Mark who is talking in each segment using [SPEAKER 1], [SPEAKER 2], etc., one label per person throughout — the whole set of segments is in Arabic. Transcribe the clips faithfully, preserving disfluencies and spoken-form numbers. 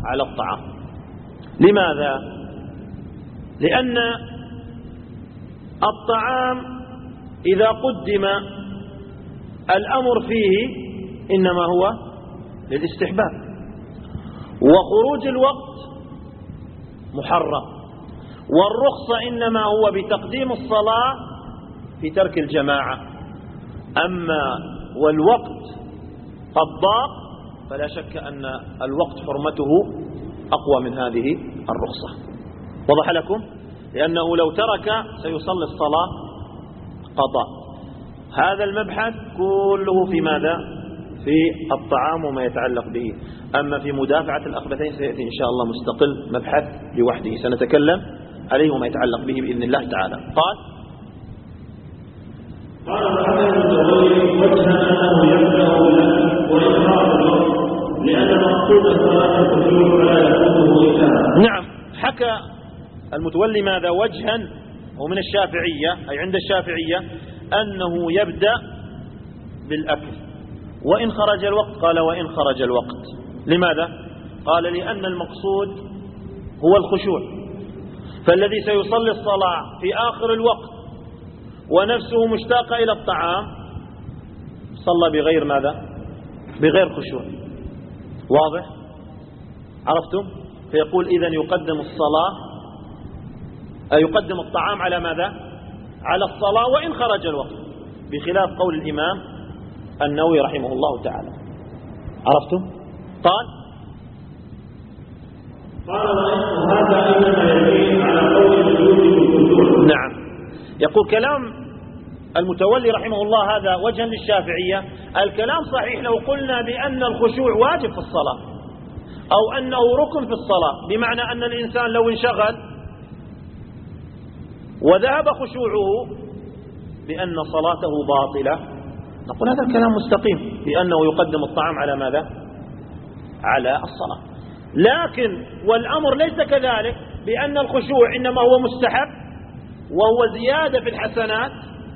[SPEAKER 1] على الطعام. لماذا؟ لأن الطعام إذا قدم الأمر فيه إنما هو للاستحباب، وخروج الوقت محرم، والرخصة إنما هو بتقديم الصلاة في ترك الجماعة. أما والوقت قد ضاق فلا شك أن الوقت حرمته أقوى من هذه الرخصة. وضح لكم؟ لأنه لو ترك سيصلي الصلاة قضاء. هذا المبحث كله في ماذا؟ في الطعام وما يتعلق به. أما في مدافعة الأخبثين سيأتي إن شاء الله مستقل مبحث لوحده سنتكلم عليه وما يتعلق به بإذن الله تعالى. قال
[SPEAKER 2] قال الحسن الزهري وجه أنه يبدأ وإقرار الوقت لأن مقصود الصلاة الخشوع فلا يكونه إلا.
[SPEAKER 1] نعم، حكى المتولي ماذا؟ وجها ومن الشافعية، أي عند الشافعية أنه يبدأ بالأكل وإن خرج الوقت. قال وإن خرج الوقت. لماذا؟ قال لأن المقصود هو الخشوع، فالذي سيصلي الصلاة في آخر الوقت ونفسه مشتاقة إلى الطعام صلى بغير ماذا؟ بغير خشوع. واضح؟ عرفتم؟ فيقول إذن يقدم الصلاة أي يقدم الطعام على ماذا؟ على الصلاة وإن خرج الوقت، بخلاف قول الإمام النووي رحمه الله تعالى. عرفتم؟ قال
[SPEAKER 2] قال وهذا إنما يدل على قول الوجود بالخشوع.
[SPEAKER 1] نعم، يقول كلام المتولي رحمه الله هذا وجها للشافعية. الكلام صحيح لو قلنا بأن الخشوع واجب في الصلاة أو أنه ركن في الصلاة، بمعنى أن الإنسان لو انشغل وذهب خشوعه بأن صلاته باطلة نقول هذا الكلام مستقيم بأنه يقدم الطعام على ماذا؟ على الصلاة. لكن والأمر ليس كذلك، بأن الخشوع إنما هو مستحب وهو زيادة في الحسنات،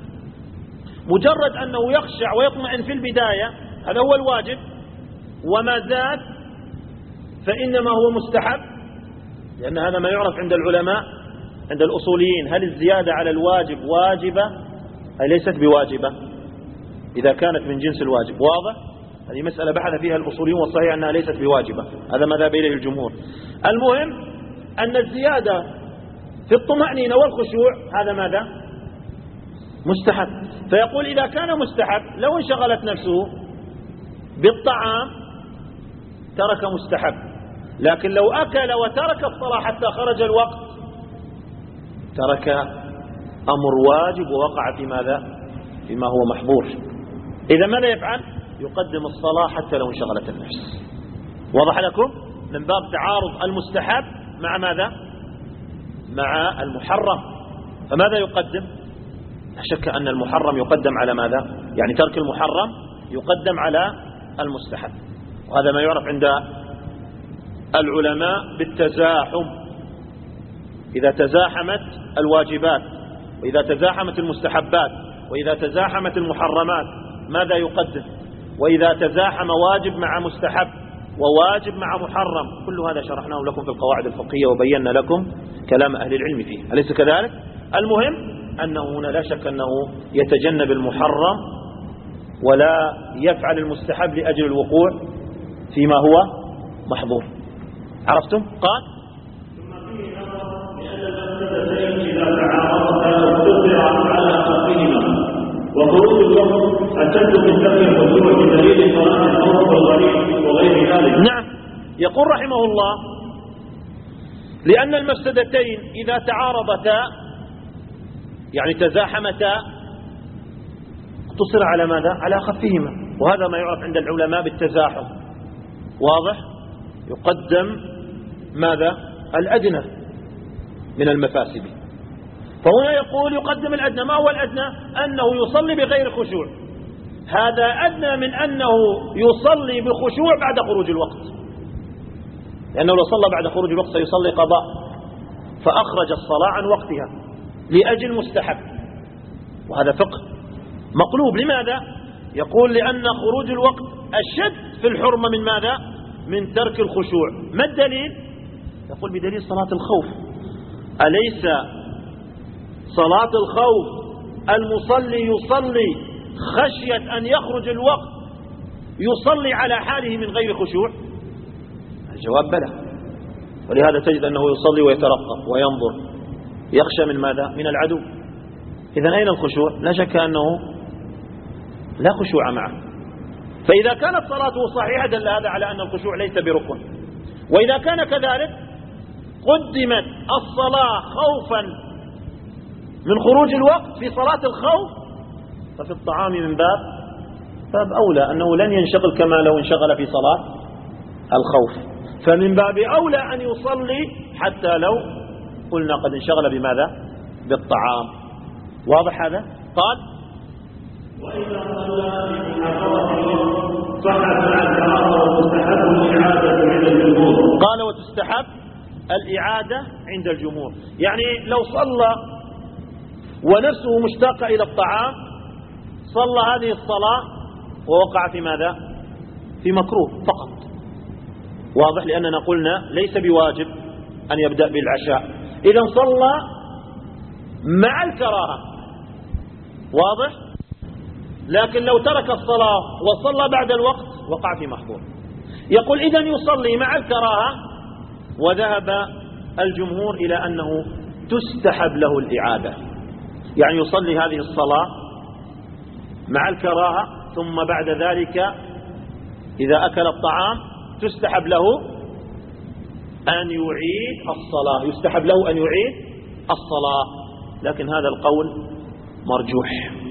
[SPEAKER 1] مجرد أنه يخشع ويطمئن في البداية هذا هو الواجب، وما زاد فإنما هو مستحب، لأن هذا ما يعرف عند العلماء عند الأصوليين هل الزيادة على الواجب واجبة أي ليست بواجبة إذا كانت من جنس الواجب. واضح؟ هذه مسألة بحث فيها الأصوليون والصحيح أنها ليست بواجبة، هذا ما ذهب إليه الجمهور. المهم أن الزيادة في الطمأنينة والخشوع هذا ماذا؟ مستحب. فيقول إذا كان مستحب لو انشغلت نفسه بالطعام ترك مستحب، لكن لو أكل وترك الصلاة حتى خرج الوقت ترك أمر واجب ووقع في ماذا؟ فيما هو محظور. إذا ماذا يفعل؟ يقدم الصلاة حتى لو انشغلت النفس. واضح لكم؟ من باب تعارض المستحب مع ماذا؟ مع المحرم. فماذا يقدم؟ لا شك أن المحرم يقدم على ماذا؟ يعني ترك المحرم يقدم على المستحب، وهذا ما يعرف عند العلماء بالتزاحم. إذا تزاحمت الواجبات وإذا تزاحمت المستحبات وإذا تزاحمت المحرمات ماذا يقدم؟ وإذا تزاحم واجب مع مستحب وواجب مع محرم، كل هذا شرحناه لكم في القواعد الفقهية وبينا لكم كلام أهل العلم فيه، أليس كذلك؟ المهم أنه هنا لا شك أنه يتجنب المحرم ولا يفعل المستحب لأجل الوقوع فيما هو محظور. عرفتم؟ قال
[SPEAKER 2] ثم فيه نظر لأن المفسدتين إذا تعارضتا اقتصر على خلقهما، وخروج الوقت أشد من ترك الخشوع بدليل صلاة الخوف والغريب وغير ذلك.
[SPEAKER 1] نعم، يقول رحمه الله لأن المفسدتين إذا تعارضتا يعني تزاحمتا اقتصر على ماذا؟ على أخفهما، وهذا ما يعرف عند العلماء بالتزاحم. واضح؟ يقدم ماذا؟ الأدنى من المفاسد. فهنا يقول يقدم الأدنى. ما هو الأدنى؟ أنه يصلي بغير خشوع، هذا أدنى من أنه يصلي بخشوع بعد خروج الوقت، لأنه لو صلى بعد خروج الوقت سيصلي قضاء، فأخرج الصلاة عن وقتها لأجل مستحب، وهذا فقه مقلوب. لماذا؟ يقول لأن خروج الوقت أشد في الحرمة من ماذا؟ من ترك الخشوع. ما الدليل؟ يقول بدليل صلاة الخوف. أليس صلاة الخوف المصلي يصلي خشية أن يخرج الوقت يصلي على حاله من غير خشوع؟ الجواب بلى. ولهذا تجد أنه يصلي ويترقب وينظر، يخشى من ماذا؟ من العدو. إذن أين الخشوع؟ لا شك أنه لا خشوع معه. فإذا كانت صلاته صحيحة دل هذا على أن الخشوع ليس بركن. وإذا كان كذلك قدمت الصلاة خوفا من خروج الوقت في صلاة الخوف، ففي الطعام من باب باب أولى أنه لن ينشغل كما لو انشغل في صلاة الخوف. فمن باب أولى أن يصلي حتى لو قلنا قد انشغل بماذا؟ بالطعام. واضح هذا؟ قال
[SPEAKER 2] وإذا صلى بمحافظة صحت مع الكراهة وتستحب الإعادة عند الجمهور.
[SPEAKER 1] قال وتستحب الإعادة عند الجمهور، يعني لو صلى ونفسه مشتاقة إلى الطعام صلى هذه الصلاة ووقع في ماذا؟ في مكروه فقط. واضح؟ لأننا قلنا ليس بواجب أن يبدأ بالعشاء، إذا صلى مع الكراهة. واضح؟ لكن لو ترك الصلاة وصلى بعد الوقت وقع في محظور. يقول إذن يصلي مع الكراهة، وذهب الجمهور إلى أنه تستحب له الإعادة، يعني يصلي هذه الصلاة مع الكراهة ثم بعد ذلك إذا أكل الطعام تستحب له أن يعيد الصلاة، يستحب له أن يعيد الصلاة. لكن هذا القول مرجوح،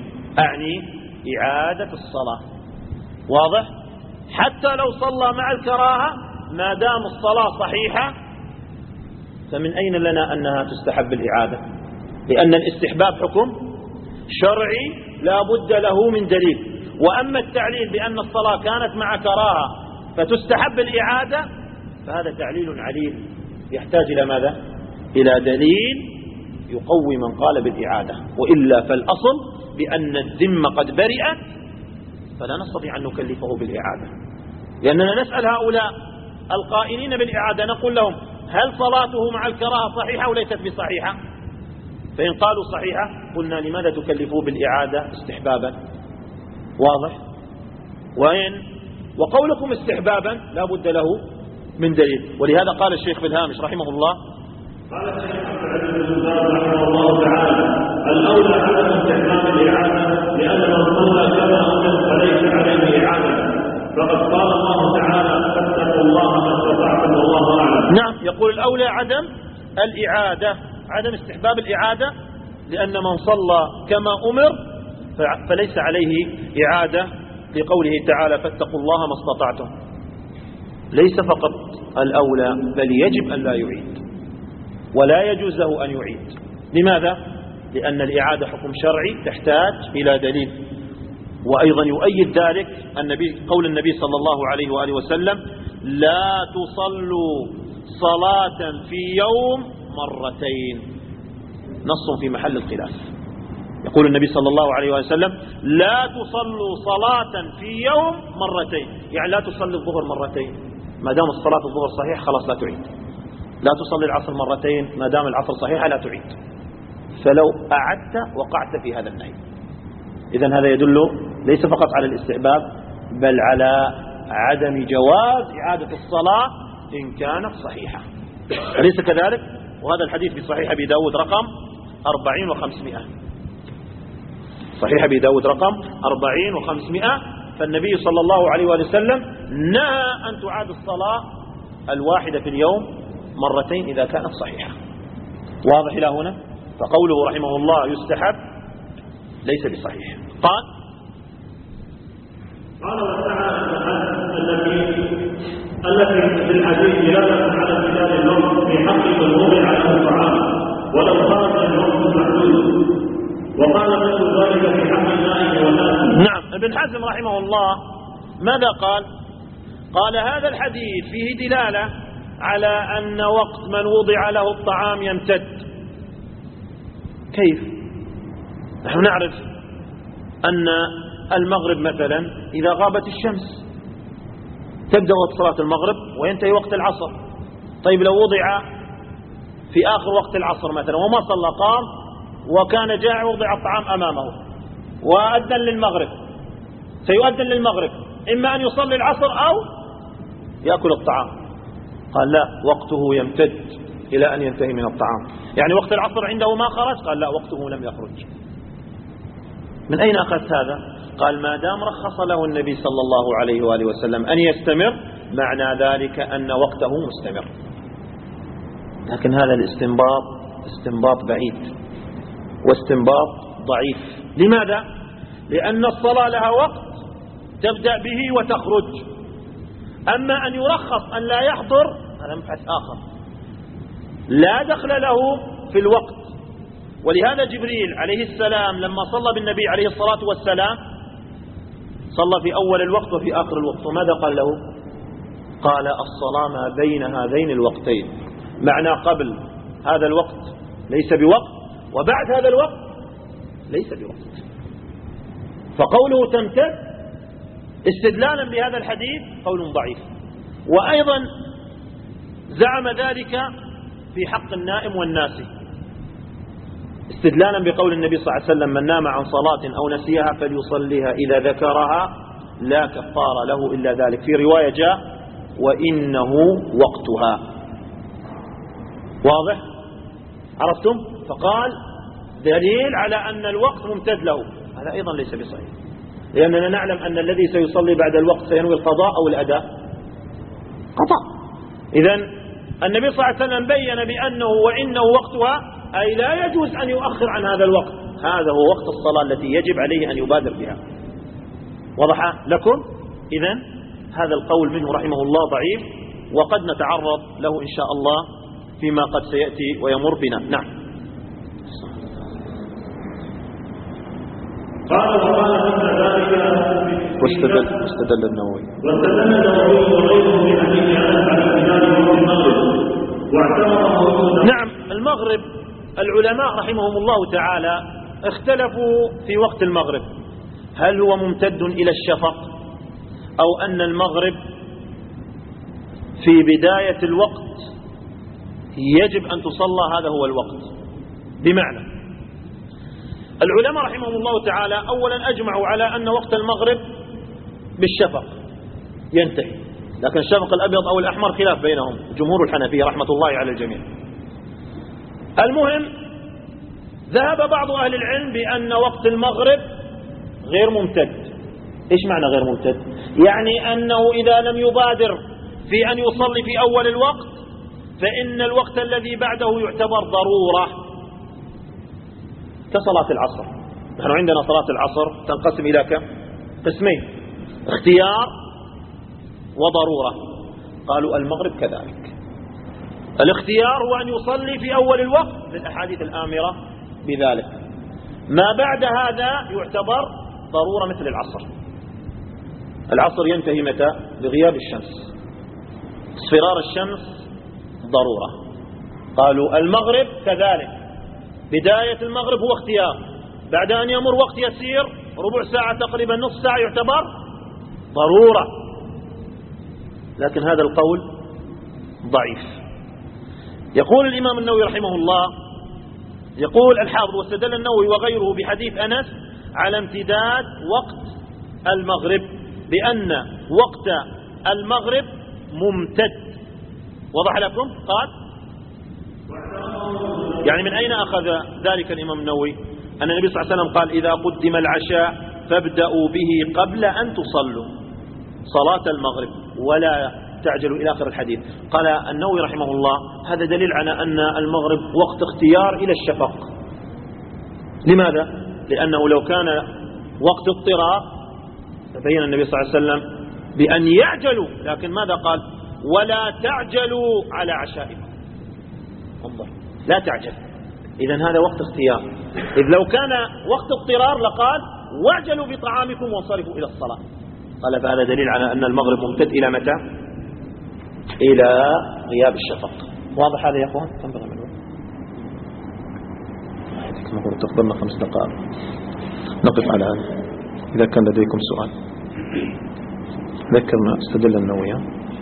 [SPEAKER 1] أعني إعادة الصلاة. واضح؟ حتى لو صلى مع الكراهة ما دام الصلاة صحيحة، فمن أين لنا أنها تستحب الإعادة؟ لأن الاستحباب حكم شرعي لا بد له من دليل. وأما التعليل بأن الصلاة كانت مع كراهة فتستحب الإعادة فهذا تعليل عليل يحتاج إلى ماذا؟ إلى دليل يقوي من قال بالإعادة. وإلا فالأصل بأن الذمة قد برئت فلا نستطيع أن نكلفه بالإعادة، لأننا نسأل هؤلاء القائلين بالإعادة نقول لهم هل صلاته مع الكراهة صحيحة أو ليست بصحيحة؟ فإن قالوا صحيحة قلنا لماذا تكلفوه بالإعادة استحبابا؟ واضح؟ وإن وقولكم استحبابا لا بد له من دليل. ولهذا قال الشيخ في الهامش رحمه الله،
[SPEAKER 2] قال الشيخ عبد العزيز بن باز رحمه الله تعالى: الأولى عدم استحباب الإعادة، لأن من صلى كما أمر فليس عليه إعادة، فقد قال الله تعالى: فاتقوا الله ما استطعتم والله أعلم.
[SPEAKER 1] نعم، يقول الأولى عدم الإعادة، عدم استحباب الإعادة، لأن من صلى كما أمر فليس عليه إعادة، لقوله تعالى: فاتقوا الله ما استطعتم. ليس فقط الأولى بل يجب أن لا يعيد، ولا يجوز له أن يعيد. لماذا؟ لأن الإعادة حكم شرعي تحتاج إلى دليل. وأيضا يؤيد ذلك النبي قول النبي صلى الله عليه وآله وسلم: لا تصلوا صلاة في يوم مرتين. نص في محل الخلاف. يقول النبي صلى الله عليه وسلم: لا تصلوا صلاة في يوم مرتين، يعني لا تصلي الظهر مرتين ما دام الصلاة الظهر صحيح خلاص لا تعيد، لا تصلي العصر مرتين ما دام العصر صحيحة لا تعيد. فلو أعدت وقعت في هذا النهي. إذن هذا يدل ليس فقط على الاستحباب بل على عدم جواز إعادة الصلاة إن كانت صحيحة. أليس كذلك؟ وهذا الحديث في صحيح أبي داود رقم أربعين وخمسمائة، صحيح أبي داود رقم أربعين وخمسمائة. فالنبي صلى الله عليه وسلم نهى أن تعاد الصلاة الواحدة في اليوم مرتين إذا كانت صحيحة. واضح إلى هنا؟ فقوله رحمه الله يستحب ليس بصحيح. قال
[SPEAKER 2] قال التي التي في الحديث دلالة على امتثال النص في حق من وضع له الطعام ولو خرج النص المحدود، وقال مثل ذلك في حق النائم والناس.
[SPEAKER 1] نعم، ابن حزم رحمه الله ماذا قال؟ قال هذا الحديث فيه دلالة على أن وقت من وضع له الطعام يمتد. كيف؟ نحن نعرف أن المغرب مثلا إذا غابت الشمس تبدأ وقت صلاة المغرب وينتهي وقت العصر. طيب لو وضع في آخر وقت العصر مثلا وما صلى، قام وكان جائع ووضع الطعام أمامه وأذن للمغرب، سيؤذن للمغرب، إما أن يصلي العصر أو يأكل الطعام. قال لا، وقته يمتد إلى أن ينتهي من الطعام. يعني وقت العصر عنده ما خرج؟ قال لا، وقته لم يخرج. من أين أخذت هذا؟ قال ما دام رخص له النبي صلى الله عليه وآله وسلم أن يستمر، معنى ذلك أن وقته مستمر. لكن هذا الاستنباط استنباط بعيد واستنباط ضعيف. لماذا؟ لأن الصلاة لها وقت تبدأ به وتخرج. أما أن يرخص أن لا يحضر هذا مبحث آخر لا دخل له في الوقت. ولهذا جبريل عليه السلام لما صلى بالنبي عليه الصلاة والسلام صلى في أول الوقت وفي آخر الوقت، وماذا قال له؟ قال الصلاة ما بين هذين الوقتين، معنى قبل هذا الوقت ليس بوقت، وبعد هذا الوقت ليس بوقت. فقوله تمتد استدلالا بهذا الحديث قول ضعيف. وأيضا زعم ذلك في حق النائم والناسي، استدلالا بقول النبي صلى الله عليه وسلم من نام عن صلاة أو نسيها فليصليها إذا ذكرها لا كفار له إلا ذلك. في رواية جاء وإنه وقتها. واضح؟ عرفتم؟ فقال دليل على أن الوقت ممتد له. هذا أيضا ليس بصحيح، لأننا نعلم أن الذي سيصلي بعد الوقت سينوي القضاء أو الأداء؟ قضاء. إذن النبي صلى الله عليه وسلم بين بأنه وإنه وقتها، أي لا يجوز أن يؤخر عن هذا الوقت. هذا هو وقت الصلاة التي يجب عليه أن يبادر بها. وضح لكم؟ إذن هذا القول منه رحمه الله ضعيف، وقد نتعرض له إن شاء الله فيما قد سيأتي ويمر بنا. نعم.
[SPEAKER 2] قال وقال ذلك
[SPEAKER 1] واستدل واستدل النووي
[SPEAKER 2] واستدل النووي وغيره بحديث انس على امتداد وقت المغرب واعتبره.
[SPEAKER 1] نعم، المغرب العلماء رحمهم الله تعالى اختلفوا في وقت المغرب، هل هو ممتد إلى الشفق أو أن المغرب في بداية الوقت يجب أن تصلى هذا هو الوقت. بمعنى العلماء رحمهم الله تعالى أولا أجمعوا على أن وقت المغرب بالشفق ينتهي، لكن الشفق الأبيض أو الأحمر خلاف بينهم، جمهور الحنفية رحمة الله على الجميع. المهم ذهب بعض أهل العلم بأن وقت المغرب غير ممتد. إيش معنى غير ممتد؟ يعني أنه إذا لم يبادر في أن يصلي في أول الوقت فإن الوقت الذي بعده يعتبر ضرورة، كصلاة العصر. نحن عندنا صلاة العصر تنقسم إلى كم؟ قسمين، اختيار وضرورة. قالوا المغرب كذلك. الاختيار هو أن يصلي في أول الوقت للأحاديث الآمرة بذلك، ما بعد هذا يعتبر ضرورة مثل العصر. العصر ينتهي متى؟ بغياب الشمس، اصفرار الشمس ضرورة. قالوا المغرب كذلك، بداية المغرب هو اختيار، بعد أن يمر وقت يسير ربع ساعة تقريبا نصف ساعة يعتبر ضرورة. لكن هذا القول ضعيف. يقول الإمام النووي رحمه الله، يقول الحافظ واستدل النووي وغيره بحديث أنس على امتداد وقت المغرب بأن وقت المغرب ممتد. وضح لكم؟ قال يعني من أين أخذ ذلك الإمام النووي؟ أن النبي صلى الله عليه وسلم قال إذا قدم العشاء فابدأوا به قبل أن تصلوا صلاة المغرب ولا تعجلوا إلى آخر الحديث. قال النووي رحمه الله هذا دليل على أن المغرب وقت اختيار إلى الشفق. لماذا؟ لأنه لو كان وقت اضطرار تبين النبي صلى الله عليه وسلم بأن يعجلوا، لكن ماذا قال؟ ولا تعجلوا على عشائكم. انظر، لا تعجل. إذن هذا وقت اختيار. إذ لو كان وقت اضطرار لقال واعجلوا بطعامكم وانصرفوا إلى الصلاة. قال فهذا دليل على أن المغرب ممتد إلى متى؟ إلى غياب الشفق. واضح هذا يا أخوان؟ كم بقى من وقت؟ المفروض تقدرنا خمس دقائق. نقف على هذا إذا كان لديكم سؤال. ذكر ما استدل النووي.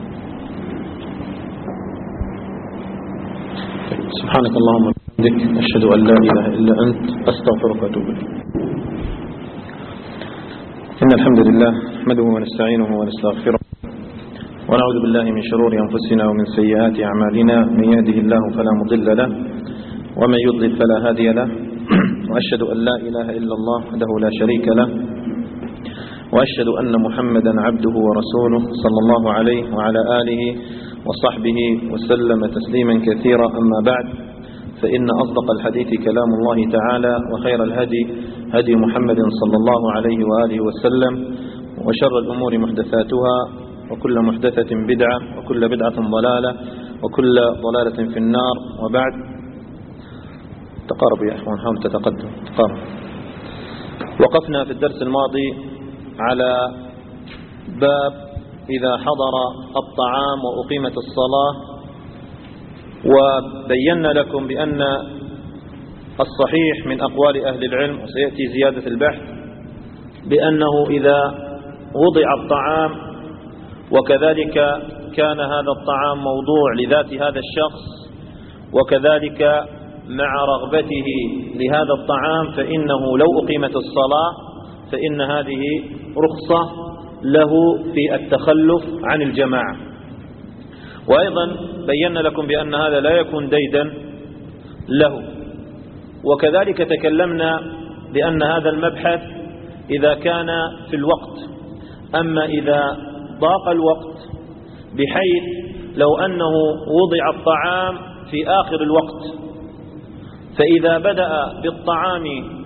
[SPEAKER 1] سبحانك اللهم وبحمدك أشهد أن لا إله إلا أنت أستغفرك وأتوب إليك. إن الحمد لله نحمده ونستعينه ونستغفره ونعوذ بالله من شرور أنفسنا ومن سيئات أعمالنا. من يهده الله فلا مضل له ومن يضلل فلا هادي له. وأشهد أن لا إله إلا الله وحده لا شريك له وأشهد أن محمدا عبده ورسوله صلى الله عليه وعلى آله وصحبه وسلم تسليما كثيرا. أما بعد، فإن أصدق الحديث كلام الله تعالى، وخير الهدي هدي محمد صلى الله عليه وآله وسلم، وشر الأمور محدثاتها، وكل محدثة بدعة، وكل بدعة ضلالة، وكل ضلالة في النار. وبعد، تقاربوا يا إخوان، حاول تتقدم تقارب. وقفنا في الدرس الماضي على باب إذا حضر الطعام وأقيمت الصلاة، وبينا لكم بأن الصحيح من أقوال أهل العلم، وسيأتي زيادة البحث، بأنه إذا وضع الطعام وكذلك كان هذا الطعام موضوع لذات هذا الشخص، وكذلك مع رغبته لهذا الطعام، فإنه لو أقيمت الصلاة فإن هذه رخصة له في التخلف عن الجماعة. وأيضا بينا لكم بأن هذا لا يكون ديدا له. وكذلك تكلمنا بأن هذا المبحث إذا كان في الوقت. أما إذا ضاق الوقت بحيث لو أنه وضع الطعام في آخر الوقت، فإذا بدأ بالطعام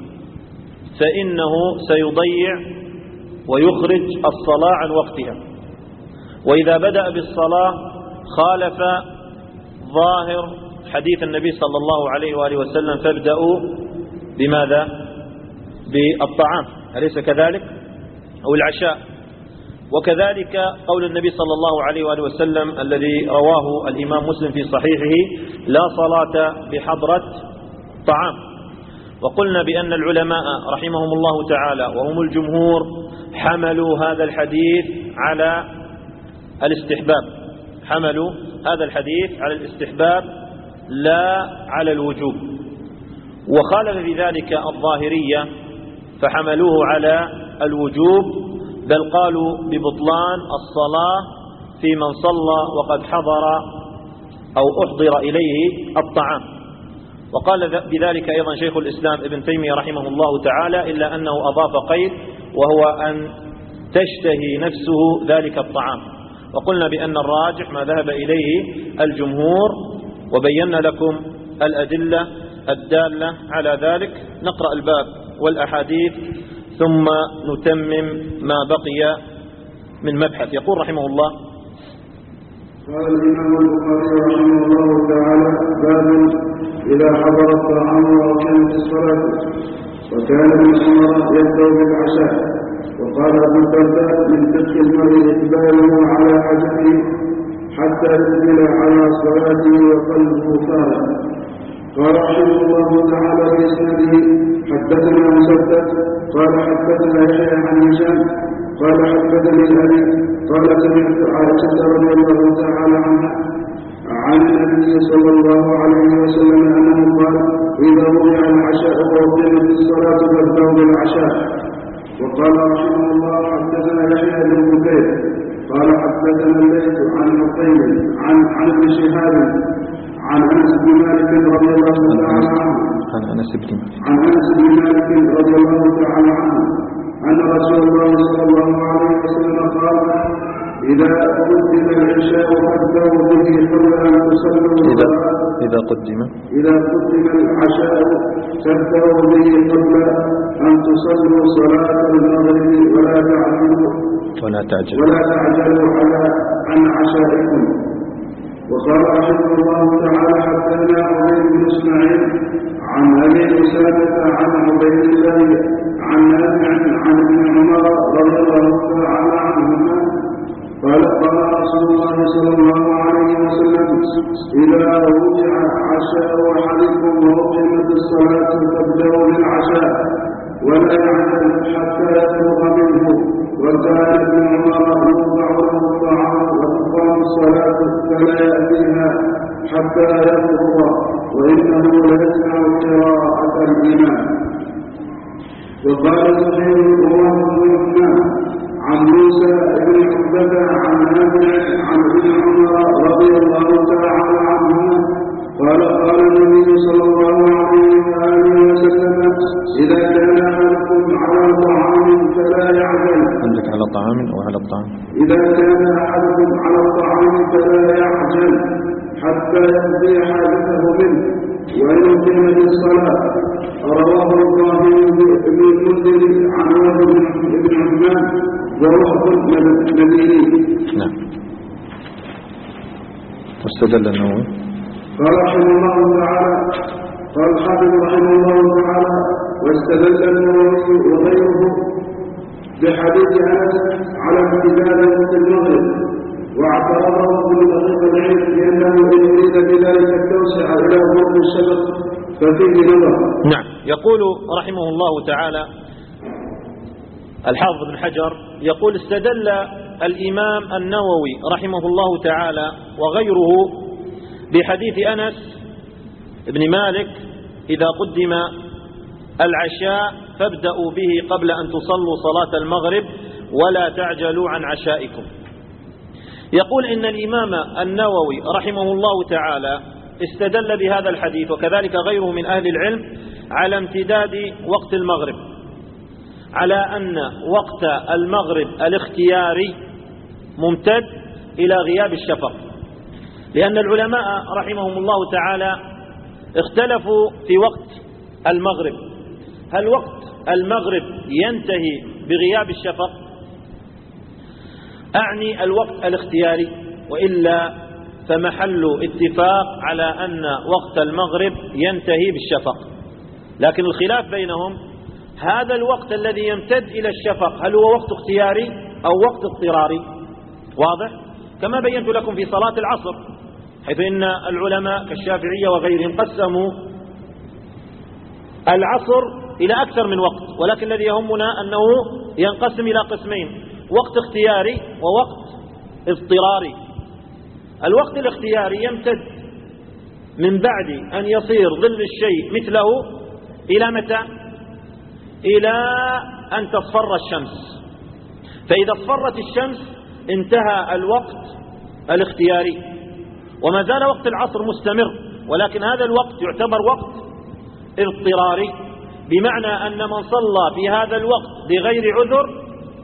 [SPEAKER 1] فإنه سيضيع ويخرج الصلاة عن وقتها. وإذا بدأ بالصلاة خالف ظاهر حديث النبي صلى الله عليه وآله وسلم: فابدأوا بماذا؟ بالطعام، أليس كذلك؟ أو العشاء. وكذلك قول النبي صلى الله عليه وآله وسلم الذي رواه الإمام مسلم في صحيحه: لا صلاة بحضرة طعام. وقلنا بأن العلماء رحمهم الله تعالى وهم الجمهور حملوا هذا الحديث على الاستحباب، حملوا هذا الحديث على الاستحباب لا على الوجوب. وخالف بذلك الظاهرية فحملوه على الوجوب، بل قالوا ببطلان الصلاة في من صلى وقد حضر أو أحضر إليه الطعام. وقال بذلك أيضا شيخ الإسلام ابن تيمية رحمه الله تعالى، إلا أنه أضاف قيد، وهو أن تشتهي نفسه ذلك الطعام. وقلنا بأن الراجح ما ذهب إليه الجمهور، وبينا لكم الأدلة الدالة على ذلك. نقرأ الباب والأحاديث ثم نتمم ما بقي من مبحث. يقول رحمه الله:
[SPEAKER 3] قال الإمام البخاري رحمه الله تعالى: باب إذا حضر الطعام وأقيمت الصلاة. وكان ابن عمر يبدأ بالعشاء. وقال أبو الدرداء: من فقه المرء إقباله على حاجته حتى يقبل على صلاته وقلبه فارغ. قال رحمه الله تعالى بإسناده: حدثنا مسدد قال حدثنا يحيى عن هشام قال حدثني أبي قال سمعت عائشة رضي الله تعالى عنها عن النبي صلى الله عليه وسلم أنه قال: إذا وضع العشاء وأقيمت الصلاة فابدأوا بالعشاء. وقال رحمه الله: حدثنا يحيى بن بكير قال حدثنا الليث عن عقيل عن عن ابن شهاب عن أنس بن مالك رضي الله تعالى عنه
[SPEAKER 1] عن أنس بن
[SPEAKER 3] عن أنس بن مالك رضي الله تعالى عنه أن رسول الله صلى الله عليه وسلم قال: إذا قدم العشاء فابدأوا به قبل أن تصلوا
[SPEAKER 1] إذا إذا قدم
[SPEAKER 3] إذا قدم العشاء فابدأوا به قبل أن تصلوا صلاة المغرب ولا تعجلوا
[SPEAKER 1] ولا تعجلوا
[SPEAKER 3] ولا تعجلوا على عن عشائكم. وقال رحمه الله تعالى: حدثنا عبيد بن اسماعيل عن أبي أسامة عن عبيد الله عن نافع عن ابن عمر رضي الله تعالى عنهما قال: قال رسول الله صلى الله عليه وسلم: إذا وضع عشاء أحدكم وأقيمت الصلاة فابدأوا بالعشاء ولا يعجل حتى يفرغ منه. وكان ابن عمر يوضع فلا يأتيها حتى يفرغ وإنه ليسمع قراءة الإمام. وقال سفيان رواه ابن عن موسى بن عقبة عن نافع عن ابن عمر رضي الله تعالى عنهما قال قال النبي صلى الله عليه وآله وسلم إذا كان أحدكم على طعام فلا يعجل.
[SPEAKER 1] عندك على طعام أو على الطعام؟
[SPEAKER 3] إذا كان أحدكم على الطعام فلا يعجل حتى يقضي حاجته منه وإن أقيمت الصلاة. رواه الطاهر بن المنذر عن وهب بن عثمان ووهب المديني.
[SPEAKER 1] نعم. واستدل النووي
[SPEAKER 3] قال رحمه الله تعالى قال الحافظ رحمه الله تعالى واستدل النووي وغيره بحديث انس على امتداد وقت المغرب واعترضه ابن دقيق العيد لانه ان يريد بذلك التوسع الى وقت الشفق ففيه نظر.
[SPEAKER 1] نعم. يقول رحمه الله تعالى الحافظ بن حجر يقول استدل الإمام النووي رحمه الله تعالى وغيره بحديث أنس بن مالك إذا قدم العشاء فابدأوا به قبل أن تصلوا صلاة المغرب ولا تعجلوا عن عشائكم. يقول إن الإمام النووي رحمه الله تعالى استدل بهذا الحديث وكذلك غيره من أهل العلم على امتداد وقت المغرب، على أن وقت المغرب الاختياري ممتد إلى غياب الشفق، لأن العلماء رحمهم الله تعالى اختلفوا في وقت المغرب، هل وقت المغرب ينتهي بغياب الشفق؟ أعني الوقت الاختياري، وإلا فمحل اتفاق على أن وقت المغرب ينتهي بالشفق، لكن الخلاف بينهم هذا الوقت الذي يمتد إلى الشفق هل هو وقت اختياري أو وقت اضطراري؟ واضح؟ كما بينت لكم في صلاة العصر، حيث إن العلماء كالشافعية وغيرهم قسموا العصر إلى أكثر من وقت، ولكن الذي يهمنا أنه ينقسم إلى قسمين: وقت اختياري ووقت اضطراري. الوقت الاختياري يمتد من بعد أن يصير ظل الشيء مثله إلى متى؟ إلى أن تصفر الشمس، فإذا اصفرت الشمس انتهى الوقت الاختياري، وما زال وقت العصر مستمر، ولكن هذا الوقت يعتبر وقت اضطراري، بمعنى أن من صلى في هذا الوقت بغير عذر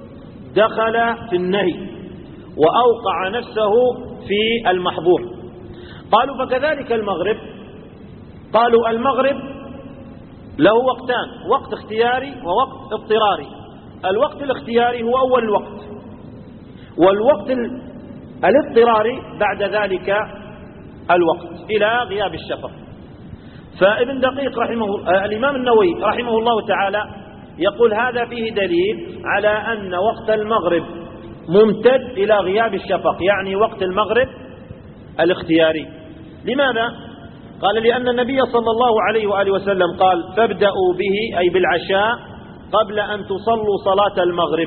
[SPEAKER 1] دخل في النهي وأوقع نفسه في المحظور. قالوا فكذلك المغرب، قالوا المغرب له وقتان: وقت اختياري ووقت اضطراري. الوقت الاختياري هو أول الوقت، والوقت الاضطراري بعد ذلك الوقت إلى غياب الشفق. فابن دقيق رحمه الإمام النووي رحمه الله تعالى يقول هذا فيه دليل على أن وقت المغرب ممتد إلى غياب الشفق، يعني وقت المغرب الاختياري. لماذا؟ قال لأن النبي صلى الله عليه وآله وسلم قال فابدأوا به أي بالعشاء قبل أن تصلوا صلاة المغرب،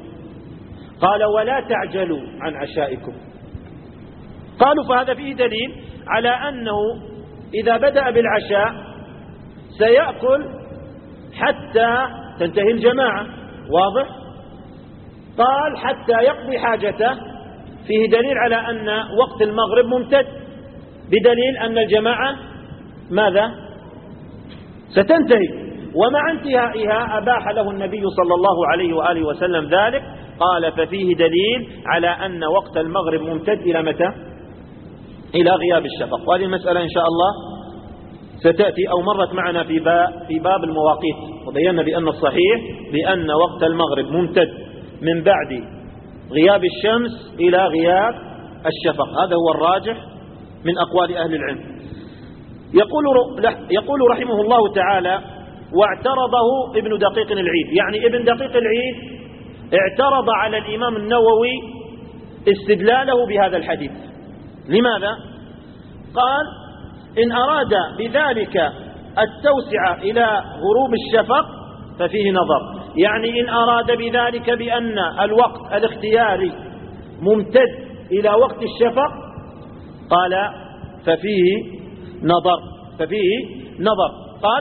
[SPEAKER 1] قال ولا تعجلوا عن عشائكم. قالوا فهذا فيه دليل على أنه إذا بدأ بالعشاء سيأكل حتى تنتهي الجماعة. واضح؟ قال حتى يقضي حاجته، فيه دليل على أن وقت المغرب ممتد، بدليل أن الجماعة ماذا؟ ستنتهي، ومع انتهائها أباح له النبي صلى الله عليه وآله وسلم ذلك. قال ففيه دليل على أن وقت المغرب ممتد إلى متى؟ إلى غياب الشفق. وهذه المسألة إن شاء الله ستأتي أو مرت معنا في باب, في باب المواقيت، وبينا بأن الصحيح بأن وقت المغرب ممتد من بعد غياب الشمس إلى غياب الشفق، هذا هو الراجح من أقوال أهل العلم. يقول, يقول رحمه الله تعالى واعترضه ابن دقيق العيد، يعني ابن دقيق العيد اعترض على الإمام النووي استدلاله بهذا الحديث. لماذا؟ قال إن أراد بذلك التوسعة إلى غروب الشفق ففيه نظر، يعني إن أراد بذلك بأن الوقت الاختياري ممتد إلى وقت الشفق قال ففيه نظر ففيه نظر قال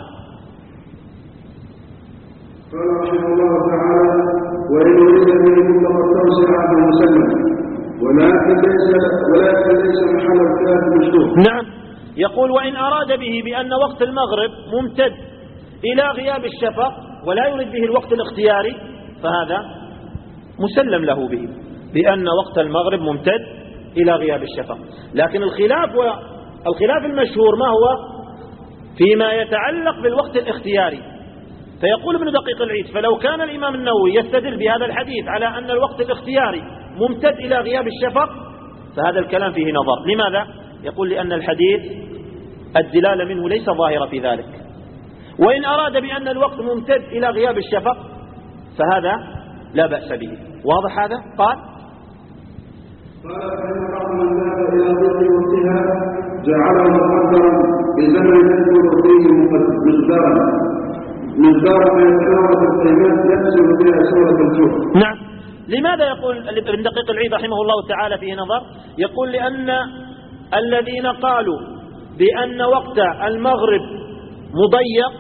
[SPEAKER 3] قال رحمه الله تعالى: وإن يريد به مطلق التوسعة فمسلم، ولكن ليس ولكن ليس محل الخلاف مشهور.
[SPEAKER 1] نعم، يقول: وإن أراد به بأن وقت المغرب ممتد إلى غياب الشفق ولا يريد به الوقت الاختياري فهذا مسلم له به، بأن وقت المغرب ممتد إلى غياب الشفق. لكن الخلاف والخلاف المشهور ما هو؟ فيما يتعلق بالوقت الاختياري. فيقول ابن دقيق العيد: فلو كان الإمام النووي يستدل بهذا الحديث على أن الوقت الاختياري ممتد إلى غياب الشفق فهذا الكلام فيه نظر. لماذا؟ يقول: لأن الحديث الدلالة منه ليس ظاهرة في ذلك. وإن أراد بأن الوقت ممتد إلى غياب الشفق فهذا لا بأس به. واضح هذا؟ قال:
[SPEAKER 3] قال: فإن بعض من ذهب إلى ضد وقتها جعله مقدرا بزمن يذكر فيه مقدارا مقدارا ما يتناول القيمات يحصل بها سورة الجوع.
[SPEAKER 1] نعم. لماذا يقول ابن دقيق العيد رحمه الله تعالى فيه نظر؟ يقول: لأن الذين قالوا بأن وقت المغرب مضيق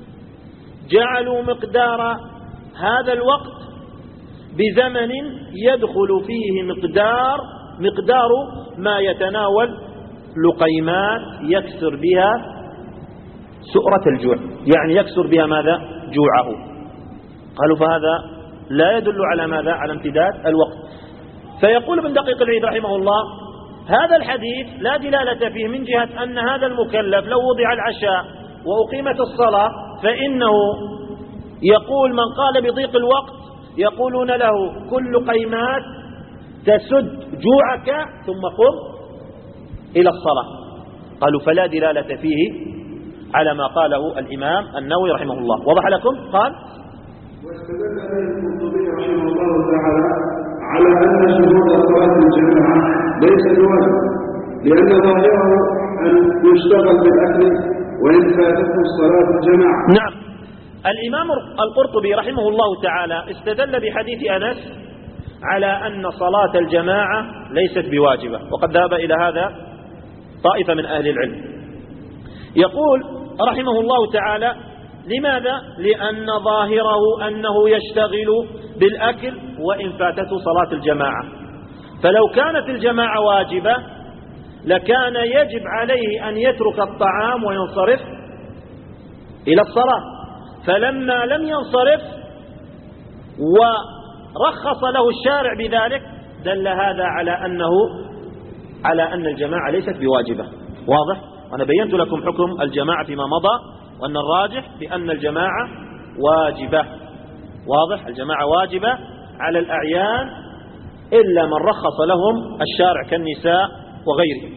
[SPEAKER 1] جعلوا مقدار هذا الوقت بزمن يدخل فيه مقدار مقدار ما يتناول لقيمات يكسر بها سؤرة الجوع، يعني يكسر بها ماذا؟ جوعه. قالوا: فهذا لا يدل على ماذا؟ على امتداد الوقت. فيقول ابن دقيق العيد رحمه الله: هذا الحديث لا دلالة فيه من جهة أن هذا المكلف لو وضع العشاء وأقيمت الصلاة فإنه يقول من قال بضيق الوقت يقولون له: كل قيمات تسد جوعك ثم قم إلى الصلاة. قالوا: فلا دلالة فيه على ما قاله الإمام النووي رحمه الله. وضح لكم؟ قال:
[SPEAKER 3] واستدل به القرطبي رحمه الله تعالى على أن شهود صلاة الجماعة ليس بواجب، لأن ظاهره أن يشتغل بالأكل وإن فاتته صلاة الجماعة.
[SPEAKER 1] نعم. الإمام القرطبي رحمه الله تعالى استدل بحديث أنس على أن صلاة الجماعة ليست بواجبة، وقد ذهب إلى هذا طائفة من أهل العلم. يقول رحمه الله تعالى: لماذا؟ لأن ظاهره أنه يشتغل بالأكل وإن فاتته صلاة الجماعة، فلو كانت الجماعة واجبة لكان يجب عليه أن يترك الطعام وينصرف إلى الصلاة، فلما لم ينصرف ورخص له الشارع بذلك دل هذا على أنه على أن الجماعة ليست بواجبة. واضح؟ وأنا بينت لكم حكم الجماعة فيما مضى، وأن الراجح بأن الجماعة واجبة. واضح؟ الجماعة واجبة على الأعيان إلا من رخص لهم الشارع كالنساء وغيرهم.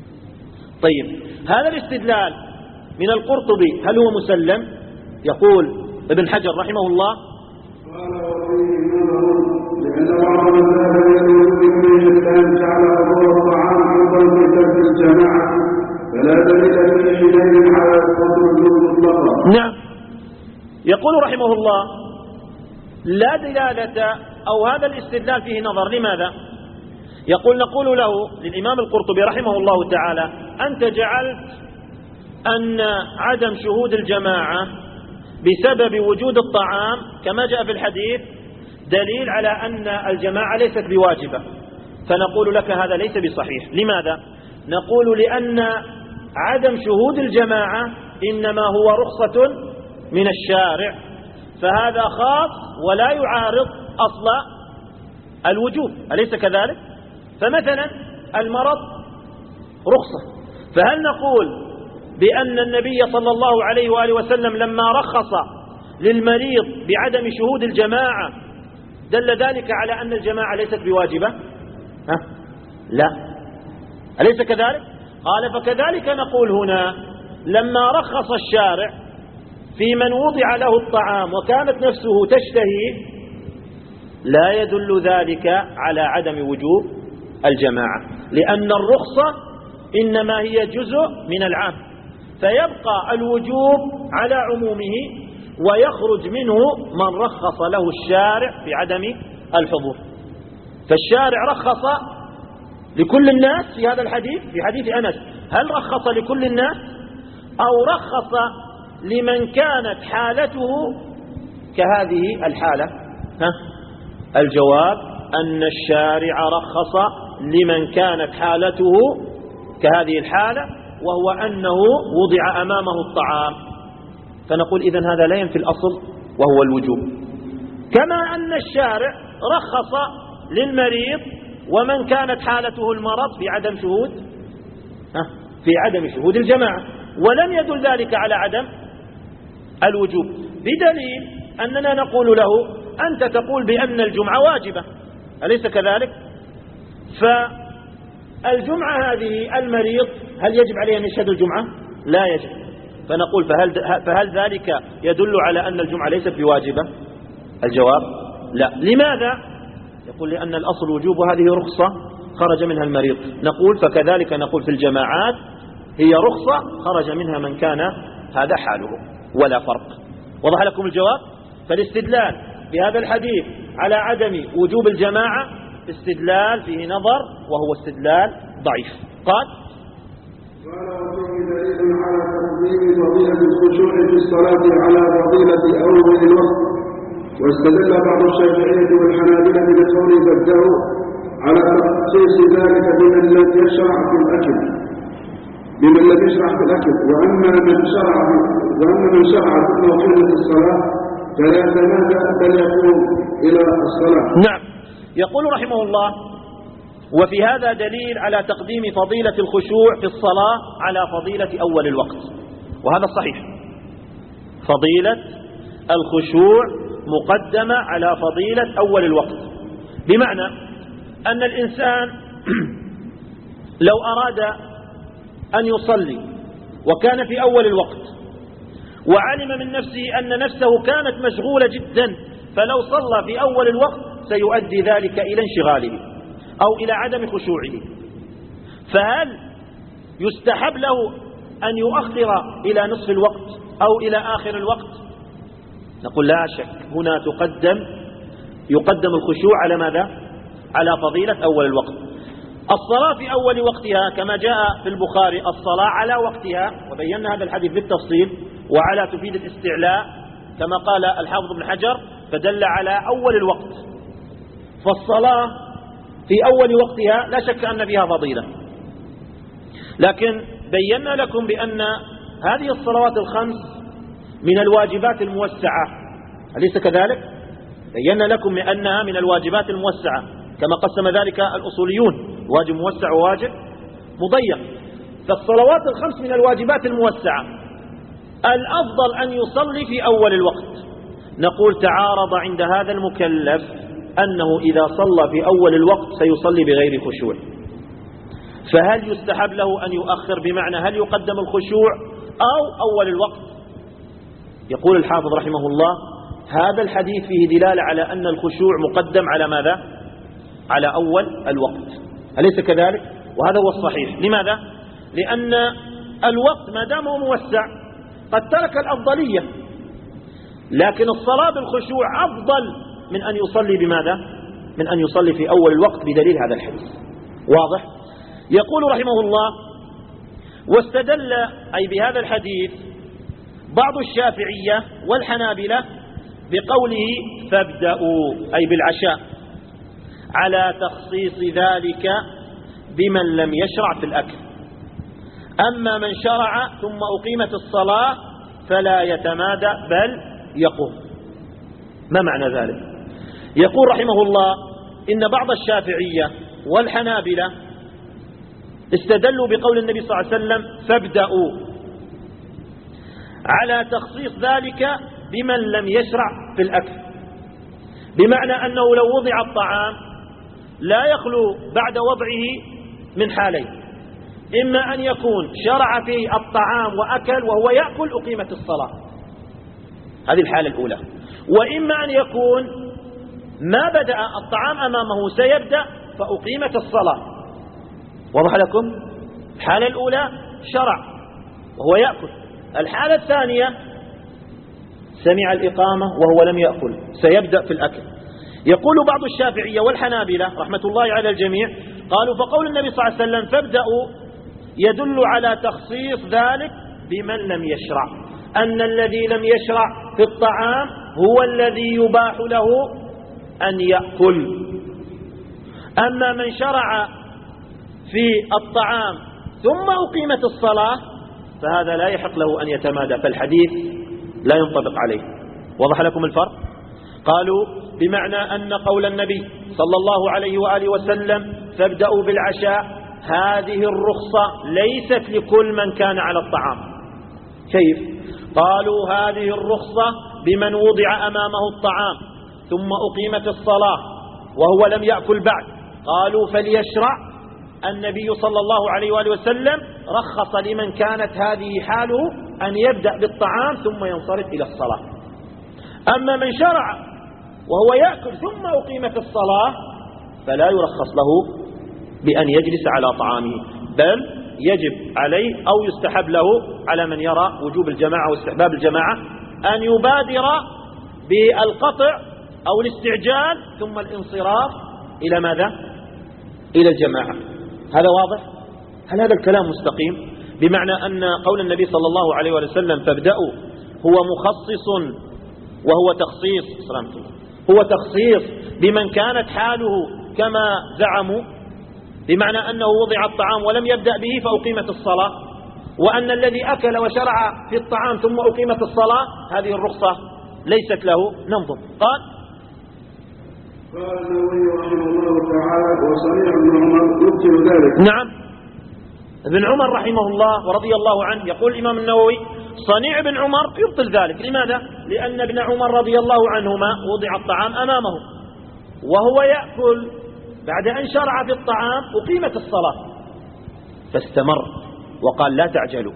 [SPEAKER 1] طيب، هذا الاستدلال من القرطبي هل هو مسلم؟ يقول ابن حجر رحمه الله:
[SPEAKER 3] قال: وفيه نظر، لأن بعض من ذهب إلى الوجوب الآن جعل حضور الطعام أفضل في ترك الجماعة، فلا دليل فيه حينئذ على الفضل المطلقة.
[SPEAKER 1] نعم. يقول رحمه الله: لا دلالة أو هذا الاستدلال فيه نظر. لماذا؟ يقول: نقول له للإمام القرطبي رحمه الله تعالى: أنت جعلت أن عدم شهود الجماعة بسبب وجود الطعام كما جاء في الحديث دليل على أن الجماعة ليست بواجبة، فنقول لك هذا ليس بصحيح. لماذا؟ نقول: لأن عدم شهود الجماعة إنما هو رخصة من الشارع، فهذا خاص ولا يعارض أصل الوجوب، أليس كذلك؟ فمثلا المرض رخصة، فهل نقول بأن النبي صلى الله عليه وآله وسلم لما رخص للمريض بعدم شهود الجماعة دل ذلك على أن الجماعة ليست بواجبة؟ ها؟ لا، أليس كذلك؟ قال: فكذلك نقول هنا لما رخص الشارع في من وضع له الطعام وكانت نفسه تشتهي لا يدل ذلك على عدم وجوب الجماعة، لأن الرخصة إنما هي جزء من العام، فيبقى الوجوب على عمومه ويخرج منه من رخص له الشارع بعدم الحضور. فالشارع رخص لكل الناس في هذا الحديث؟ في حديث أنس هل رخص لكل الناس أو رخص لمن كانت حالته كهذه الحالة؟ ها؟ الجواب أن الشارع رخص لمن كانت حالته كهذه الحالة، وهو أنه وضع أمامه الطعام، فنقول إذن هذا لا ينفي الأصل وهو الوجوب. كما أن الشارع رخص للمريض ومن كانت حالته المرض في عدم شهود ها في عدم شهود الجماعة، ولم يدل ذلك على عدم الوجوب، بدليل أننا نقول له أنت تقول بأن الجمعة واجبة، أليس كذلك؟ فالجمعة هذه المريض هل يجب عليه أن يشهد الجمعة؟ لا يجب. فنقول فهل, فهل ذلك يدل على أن الجمعة ليست بواجبة؟ الجواب لا. لماذا؟ يقول لأن الأصل وجوب، هذه رخصة خرج منها المريض. نقول فكذلك نقول في الجماعات هي رخصة خرج منها من كان هذا حاله، ولا فرق. وضح لكم الجواب؟ فالاستدلال بهذا الحديث على عدم وجوب الجماعة استدلال فيه نظر، وهو استدلال ضعيف. قال
[SPEAKER 3] قال وفيه دليل على تقديم فضيلة الخشوع في الصلاة على فضيلة أول الوقت، واستدل بعض الشافعية والحنابلة بقول بدأوا على تخصيص ذلك بمن لم يشرع في الأكل بمن لم يشرع في الأكل وأما من شرع وأما من شرع في موقف الصلاة فلا يتمادى بل يقوم إلى الصلاة.
[SPEAKER 1] نعم. يقول رحمه الله وفي هذا دليل على تقديم فضيلة الخشوع في الصلاة على فضيلة أول الوقت، وهذا صحيح. فضيلة الخشوع مقدمة على فضيلة أول الوقت، بمعنى أن الإنسان لو أراد أن يصلي وكان في أول الوقت وعلم من نفسه أن نفسه كانت مشغولة جدا، فلو صلى في أول الوقت سيؤدي ذلك إلى انشغاله أو إلى عدم خشوعه، فهل يستحب له أن يؤخر إلى نصف الوقت أو إلى آخر الوقت؟ نقول لا شك، هنا تقدم يقدم الخشوع على ماذا؟ على فضيلة أول الوقت. الصلاة في أول وقتها كما جاء في البخاري الصلاة على وقتها، وبينا هذا الحديث بالتفصيل، وعلى تفيد الاستعلاء كما قال الحافظ ابن حجر، فدل على أول الوقت. فالصلاة في أول وقتها لا شك أن فيها فضيلة، لكن بينا لكم بأن هذه الصلوات الخمس من الواجبات الموسعة، أليس كذلك؟ بينا لكم بأنها من الواجبات الموسعة كما قسم ذلك الأصوليون، واجب موسع وواجب مضيق. فالصلوات الخمس من الواجبات الموسعة، الأفضل أن يصلي في أول الوقت. نقول تعارض عند هذا المكلف أنه إذا صلى في أول الوقت سيصلي بغير خشوع، فهل يستحب له أن يؤخر؟ بمعنى هل يقدم الخشوع أو أول الوقت؟ يقول الحافظ رحمه الله هذا الحديث فيه دلالة على أن الخشوع مقدم على ماذا؟ على أول الوقت، أليس كذلك؟ وهذا هو الصحيح. لماذا؟ لأن الوقت ما دام موسع قد ترك الأفضلية، لكن الصلاة بالخشوع أفضل من أن يصلي بماذا؟ من أن يصلي في أول الوقت، بدليل هذا الحديث. واضح؟ يقول رحمه الله واستدل أي بهذا الحديث بعض الشافعية والحنابلة بقوله فابدأوا أي بالعشاء على تخصيص ذلك بمن لم يشرع في الأكل، أما من شرع ثم أقيمت الصلاة فلا يتمادى بل يقوم. ما معنى ذلك؟ يقول رحمه الله إن بعض الشافعية والحنابلة استدلوا بقول النبي صلى الله عليه وسلم فابدأوا على تخصيص ذلك بمن لم يشرع في الأكل، بمعنى أنه لو وضع الطعام لا يخلو بعد وضعه من حالين، إما أن يكون شرع في الطعام وأكل وهو يأكل أقيمت الصلاة، هذه الحالة الأولى، وإما أن يكون ما بدأ الطعام أمامه سيبدأ فأقيمت الصلاة. وضح لكم؟ الحالة الأولى شرع وهو يأكل، الحالة الثانية سمع الإقامة وهو لم يأكل سيبدأ في الأكل. يقول بعض الشافعية والحنابلة رحمة الله على الجميع قالوا فقول النبي صلى الله عليه وسلم فابدأوا يدل على تخصيص ذلك بمن لم يشرع، أن الذي لم يشرع في الطعام هو الذي يباح له أن يأكل. أما من شرع في الطعام ثم أقيمت الصلاة فهذا لا يحق له أن يتمادى، فالحديث لا ينطبق عليه. وضح لكم الفرق؟ قالوا بمعنى أن قول النبي صلى الله عليه وآله وسلم فابدأوا بالعشاء هذه الرخصة ليست لكل من كان على الطعام. كيف؟ قالوا هذه الرخصة بمن وضع أمامه الطعام ثم أقيمت الصلاة وهو لم يأكل بعد. قالوا فليشرع النبي صلى الله عليه وآله وسلم رخص لمن كانت هذه حاله أن يبدأ بالطعام ثم ينصرف إلى الصلاة. أما من شرع وهو يأكل ثم أقيمت الصلاة فلا يرخص له بأن يجلس على طعامه، بل يجب عليه أو يستحب له على من يرى وجوب الجماعة واستحباب الجماعة أن يبادر بالقطع أو الاستعجال ثم الانصراف إلى ماذا؟ إلى الجماعة. هذا واضح؟ هل هذا الكلام مستقيم؟ بمعنى أن قول النبي صلى الله عليه وسلم فابدأوا هو مخصص وهو تخصيص سلامة هو تخصيص بمن كانت حاله كما زعموا، بمعنى أنه وضع الطعام ولم يبدأ به فأقيمت الصلاة، وأن الذي أكل وشرع في الطعام ثم أقيمت الصلاة هذه الرخصة ليست له. ننظر. قال
[SPEAKER 3] قال النووي رحمه الله تعالى وصنيع ابن عمر يبطل ذلك.
[SPEAKER 1] نعم، ابن عمر رحمه الله ورضي الله عنه يقول الإمام النووي صنيع ابن عمر يبطل ذلك. لماذا؟ لأن ابن عمر رضي الله عنهما وضع الطعام أمامه وهو يأكل بعد أن شرع في الطعام أقيمت الصلاة فاستمر وقال لا تعجلوا.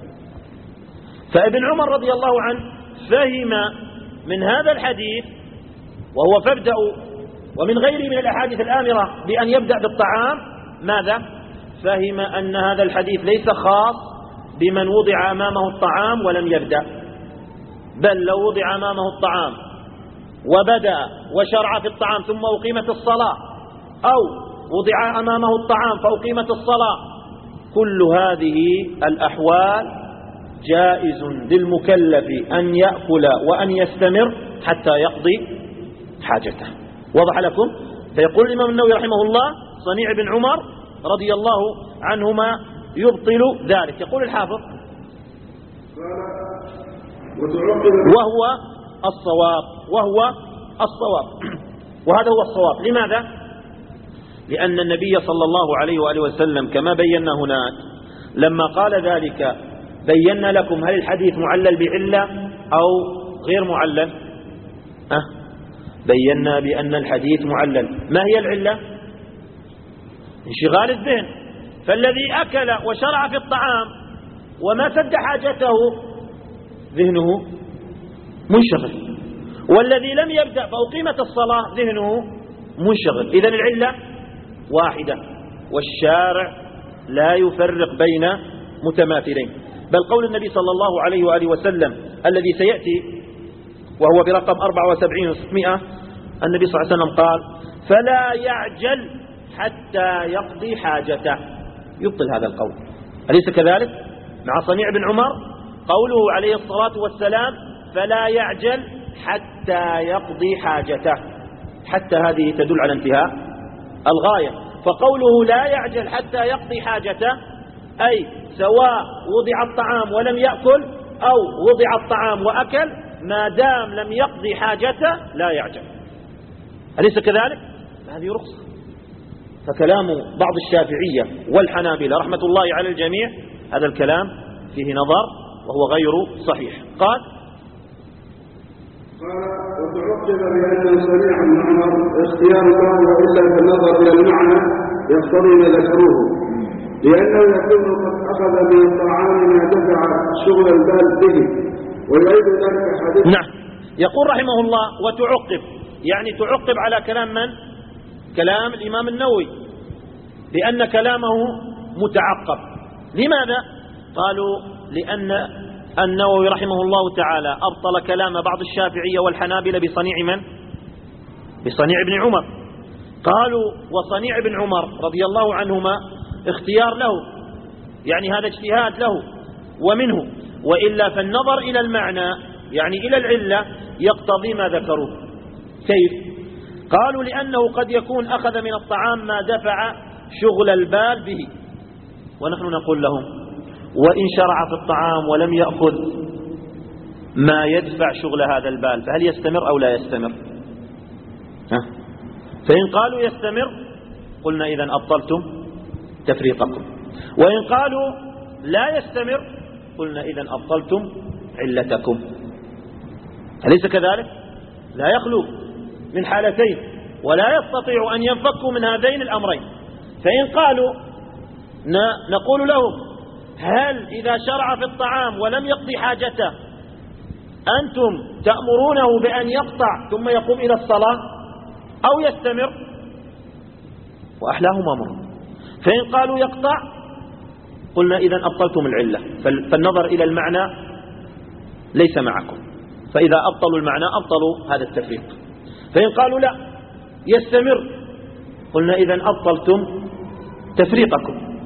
[SPEAKER 1] فابن عمر رضي الله عنه فهم من هذا الحديث وهو فابدأوا ومن غيره من الأحاديث الآمرة بأن يبدأ بالطعام ماذا؟ فهم أن هذا الحديث ليس خاص بمن وضع أمامه الطعام ولم يبدأ، بل لو وضع أمامه الطعام وبدأ وشرع في الطعام ثم أقيمت الصلاة أو وضع أمامه الطعام فأقيمت الصلاة، كل هذه الأحوال جائز للمكلف أن يأكل وأن يستمر حتى يقضي حاجته. وضح لكم؟ فيقول الإمام النووي رحمه الله صنيع بن عمر رضي الله عنهما يبطل ذلك. يقول الحافظ وهو الصواب وهو الصواب وهذا هو الصواب. لماذا؟ لأن النبي صلى الله عليه وآله وسلم كما بينا هناك لما قال ذلك بينا لكم هل الحديث معلل بعلة أو غير معلل؟ أه بينا بأن الحديث معلل. ما هي العلة؟ انشغال الذهن. فالذي أكل وشرع في الطعام وما سد حاجته ذهنه منشغل، والذي لم يبدأ فأقيمت الصلاة ذهنه منشغل. إذن العلة واحدة، والشارع لا يفرق بين متماثلين. بل قول النبي صلى الله عليه وآله وسلم الذي سيأتي وهو برقم أربعة وسبعين وستمائة النبي صلى الله عليه وسلم قال فلا يعجل حتى يقضي حاجته. يبطل هذا القول، أليس كذلك؟ مع صنيع بن عمر قوله عليه الصلاة والسلام فلا يعجل حتى يقضي حاجته، حتى هذه تدل على انتهاء الغاية. فقوله لا يعجل حتى يقضي حاجته أي سواء وضع الطعام ولم يأكل أو وضع الطعام وأكل، ما دام لم يقضي حاجته لا يعجل. أليس كذلك؟ هذه رخصة. فكلام بعض الشافعية والحنابلة رحمة الله على الجميع هذا الكلام فيه نظر وهو غير صحيح. قال
[SPEAKER 3] قال وتعقب بأن صنيع بن عمر اختيار له وإلا بالنظر إلى المعنى يقتضي ما ذكروه، لأنه يكون قد أخذ من الطعام ما دفع شغل البال به ويعيد ذلك حديث.
[SPEAKER 1] نعم. يقول رحمه الله وتعقب، يعني تعقب على كلام من؟ كلام الإمام النووي، لأن كلامه متعقب. لماذا؟ قالوا لأن النووي رحمه الله تعالى أبطل كلام بعض الشافعية والحنابلة بصنيع من؟ بصنيع ابن عمر. قالوا وصنيع بن عمر رضي الله عنهما اختيار له، يعني هذا اجتهاد له ومنه، وإلا فالنظر إلى المعنى يعني إلى العلة يقتضي ما ذكروه. كيف؟ قالوا لأنه قد يكون أخذ من الطعام ما دفع شغل البال به، ونحن نقول لهم وإن شرع في الطعام ولم يأخذ ما يدفع شغل هذا البال فهل يستمر أو لا يستمر؟ ها؟ فإن قالوا يستمر قلنا إذن أبطلتم تفريقكم، وإن قالوا لا يستمر قلنا إذن أبطلتم علتكم. أليس كذلك؟ لا يخلو من حالتين ولا يستطيع أن ينفكوا من هذين الأمرين. فإن قالوا نقول لهم هل إذا شرع في الطعام ولم يقضي حاجته أنتم تأمرونه بأن يقطع ثم يقوم إلى الصلاة أو يستمر؟ وأحلاهم أمر. فإن قالوا يقطع قلنا إذن أبطلتم العلة، فالنظر إلى المعنى ليس معكم، فإذا أبطلوا المعنى أبطلوا هذا التفريق. فإن قالوا لا يستمر قلنا إذن أبطلتم تفريقكم،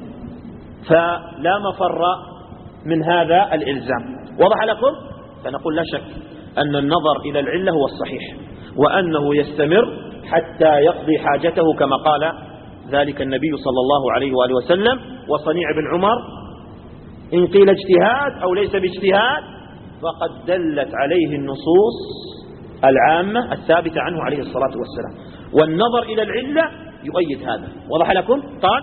[SPEAKER 1] فلا مفر من هذا الإلزام. وضح لكم؟ فنقول لا شك أن النظر إلى العلة هو الصحيح، وأنه يستمر حتى يقضي حاجته كما قال ذلك النبي صلى الله عليه وآله وسلم. وصنيع بن عمر إن قيل اجتهاد أو ليس باجتهاد فقد دلت عليه النصوص العامة الثابتة عنه عليه الصلاة والسلام، والنظر إلى العلة يؤيد هذا. وضح لكم؟ قال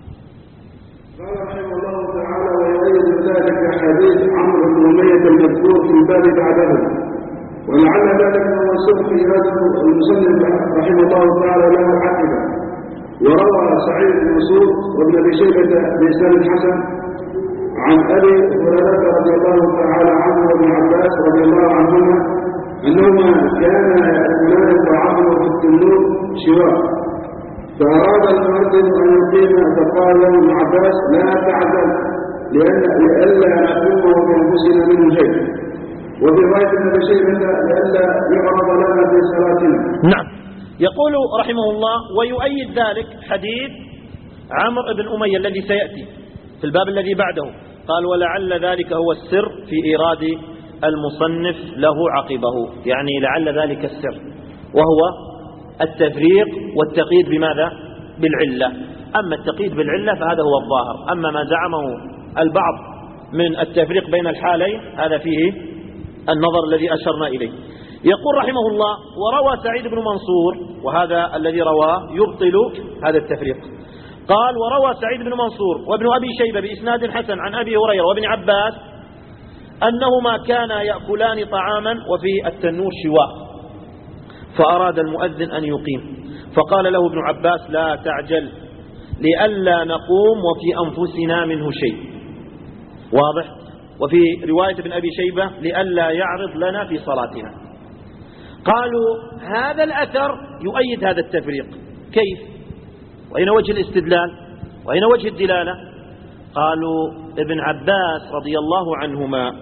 [SPEAKER 3] قال رحمه الله تعالى ويؤيد ذلك حديث عمرو بن أمية المذكور في الباب بعده، ولعل ذلك هو سر في هذا المصنف رحمه الله تعالى له عقبه. وروى سعيد بن مسعود وابن ابي شيبه بإسناد الحسن عن ابي هريره رضي الله تعالى عنه وابن عباس رضي الله عنهما انهما كانا ياكلان الطعام في التنور شواء، فاراد المؤذن ان يقيم فقال له ابن عباس لا تعجل لان لئلا نقوم بانفسنا منه شيء، وفي روايه ابن ابي شيبه لئلا يعرض لنا في صلاتنا.
[SPEAKER 1] نعم. يقول رحمه الله ويؤيد ذلك حديث عمرو بن أمية الذي سيأتي في الباب الذي بعده. قال ولعل ذلك هو السر في إيراد المصنف له عقبه، يعني لعل ذلك السر وهو التفريق والتقييد بماذا؟ بالعلة. أما التقييد بالعلة فهذا هو الظاهر، أما ما زعمه البعض من التفريق بين الحالين هذا فيه النظر الذي أشرنا إليه. يقول رحمه الله وروى سعيد بن منصور، وهذا الذي رواه يبطل هذا التفريق. قال وروى سعيد بن منصور وابن أبي شيبة بإسناد حسن عن أبي هريرة وابن عباس أنهما كانا يأكلان طعاما وفي التنور شواء، فأراد المؤذن أن يقيم فقال له ابن عباس لا تعجل لئلا نقوم وفي أنفسنا منه شيء. واضح؟ وفي رواية ابن أبي شيبة لئلا يعرض لنا في صلاتنا. قالوا هذا الأثر يؤيد هذا التفريق. كيف؟ وأين وجه الاستدلال؟ وأين وجه الدلالة؟ قالوا ابن عباس رضي الله عنهما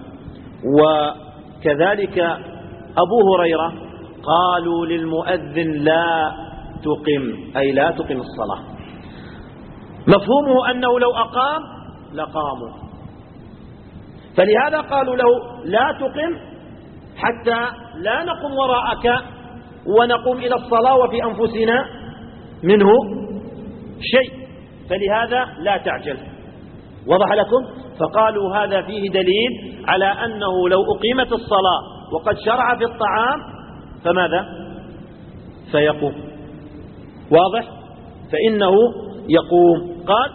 [SPEAKER 1] وكذلك أبو هريرة قالوا للمؤذن لا تقم، أي لا تقم الصلاة. مفهومه أنه لو أقام لقاموا، فلهذا قالوا له لا تقم حتى لا نقوم وراءك ونقوم إلى الصلاة وفي أنفسنا منه شيء، فلهذا لا تعجل. وضح لكم؟ فقالوا هذا فيه دليل على أنه لو أقيمت الصلاة وقد شرع في الطعام فماذا؟ فيقوم. واضح؟ فإنه يقوم. قال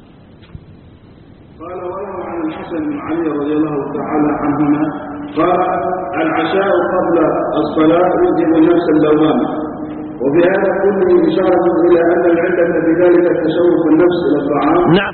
[SPEAKER 3] قال وله عن الحسن بن علي رضي الله تعالى عنهما قال العشاء قبل الصلاة يجب النفس اللوامة، وفي هذا كله إشارة إلى أن العلة في ذلك تشوف النفس إلى الطعام.
[SPEAKER 1] نعم.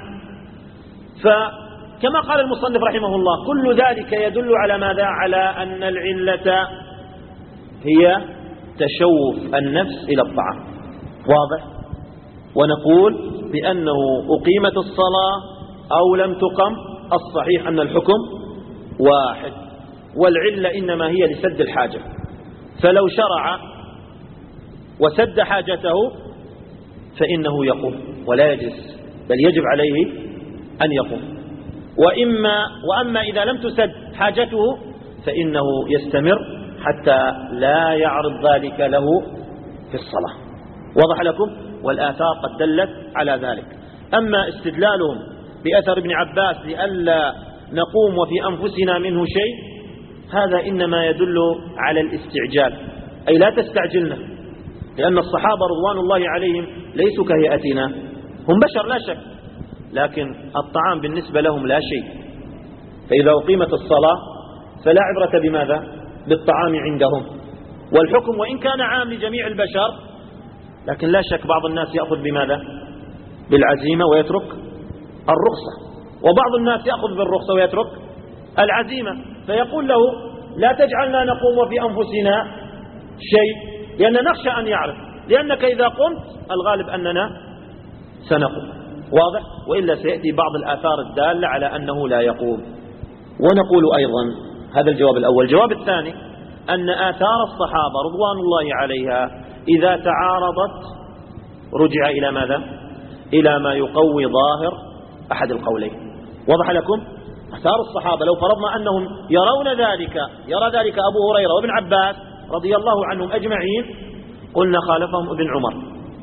[SPEAKER 1] فكما قال المصنف رحمه الله كل ذلك يدل على ماذا؟ على أن العلة هي تشوف النفس إلى الطعام. واضح؟ ونقول بأنه أقيمت الصلاة أو لم تقم الصحيح أن الحكم واحد، والعلة إنما هي لسد الحاجة، فلو شرع وسد حاجته فإنه يقوم ولا يجلس، بل يجب عليه أن يقوم. وإما وأما إذا لم تسد حاجته فإنه يستمر حتى لا يعرض ذلك له في الصلاة. واضح لكم؟ والآثار قد دلت على ذلك. أما استدلالهم بأثر ابن عباس لئلا نقوم وفي أنفسنا منه شيء، هذا إنما يدل على الاستعجال، أي لا تستعجلنا، لأن الصحابة رضوان الله عليهم ليسوا كهيئتنا، هم بشر لا شك، لكن الطعام بالنسبة لهم لا شيء. فإذا أقيمت الصلاة فلا عبرة بماذا؟ بالطعام عندهم. والحكم وإن كان عام لجميع البشر، لكن لا شك بعض الناس يأخذ بماذا؟ بالعزيمة ويترك الرخصة، وبعض الناس يأخذ بالرخصة ويترك العزيمة، فيقول له لا تجعلنا نقوم وفي أنفسنا شيء، لأن نخشى أن يعرف، لأنك إذا قمت الغالب أننا سنقوم. واضح؟ وإلا سيأتي بعض الآثار الدالة على أنه لا يقوم. ونقول أيضا، هذا الجواب الأول. الجواب الثاني أن آثار الصحابة رضوان الله عليها إذا تعارضت رجع إلى ماذا؟ إلى ما يقوي ظاهر أحد القولين. وضح لكم؟ آثار الصحابة لو فرضنا أنهم يرون ذلك، يرى ذلك أبو هريرة وابن عباس رضي الله عنهم أجمعين، قلنا خالفهم ابن عمر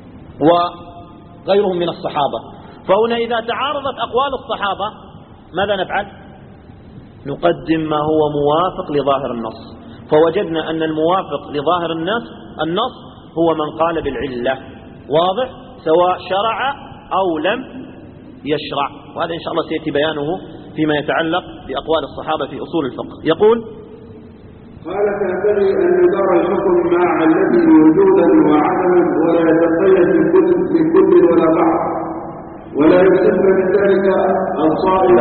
[SPEAKER 1] وغيرهم من الصحابة. فهنا إذا تعارضت أقوال الصحابة ماذا نفعل؟ نقدم ما هو موافق لظاهر النص، فوجدنا أن الموافق لظاهر النص النص هو من قال بالعلة. واضح؟ سواء شرع أو لم يشرع، وهذا إن شاء الله سيأتي بيانه فيما يتعلق بأقوال الصحابة في أصول الفقه. يقول:
[SPEAKER 3] قال: فينبغي أن يدار الحكم مع علته وجودا وعدما، ولا يتقيد بكل ولا بعض، ولا يستثنى من ذلك الصائم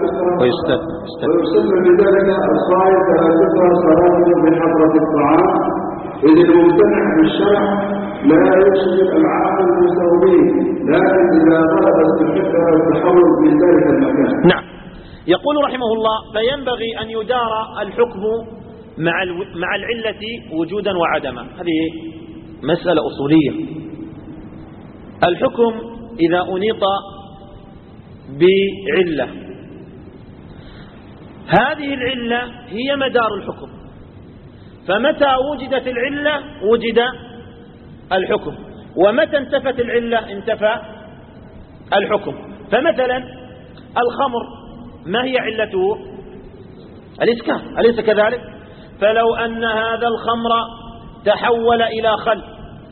[SPEAKER 3] ويستثنى من ذلك الصائم فلا تكره صلاته بحضرة الطعام، إذ الممتنع بالشرع لا يشغل العاقل بمستويه، لكن إذا غلب استحق التحرر من ذلك المكان.
[SPEAKER 1] نعم. يقول رحمه الله: فينبغي أن يدار الحكم مع مع العلة وجودا وعدما. هذه مسألة أصولية. الحكم إذا أنيط بعلة، هذه العلة هي مدار الحكم، فمتى وجدت العلة وجد الحكم، ومتى انتفت العلة انتفى الحكم. فمثلا الخمر ما هي علته؟ الإسكار، أليس كذلك؟ فلو أن هذا الخمر تحول إلى خل،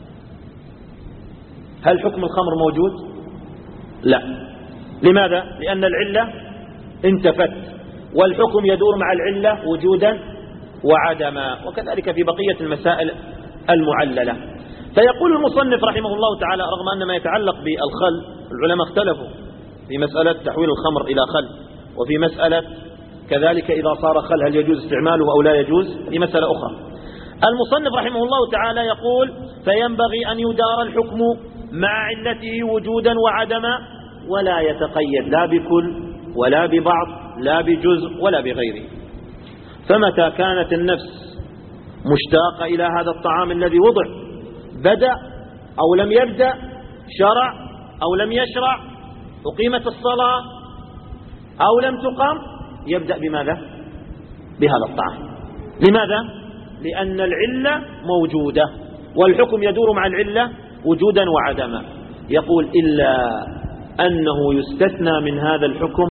[SPEAKER 1] هل حكم الخمر موجود؟ لا. لماذا؟ لأن العلة انتفت، والحكم يدور مع العلة وجودا وعدما، وكذلك في بقية المسائل المعللة. فيقول المصنف رحمه الله تعالى: رغم أن ما يتعلق بالخل العلماء اختلفوا في مسألة تحويل الخمر إلى خل، وفي مسألة كذلك إذا صار خل هل يجوز استعماله أو لا يجوز، هذه مسألة أخرى. المصنف رحمه الله تعالى يقول: فينبغي أن يدار الحكم مع علته وجودا وعدما، ولا يتقيد لا بكل ولا ببعض، لا بجزء ولا بغيره. فمتى كانت النفس مشتاقة إلى هذا الطعام الذي وضع، بدأ أو لم يبدأ، شرع أو لم يشرع، أقيمت الصلاة أو لم تقام، يبدأ بماذا؟ بهذا الطعام. لماذا؟ لأن العلة موجودة، والحكم يدور مع العلة وجودا وعدما. يقول: إلا أنه يستثنى من هذا الحكم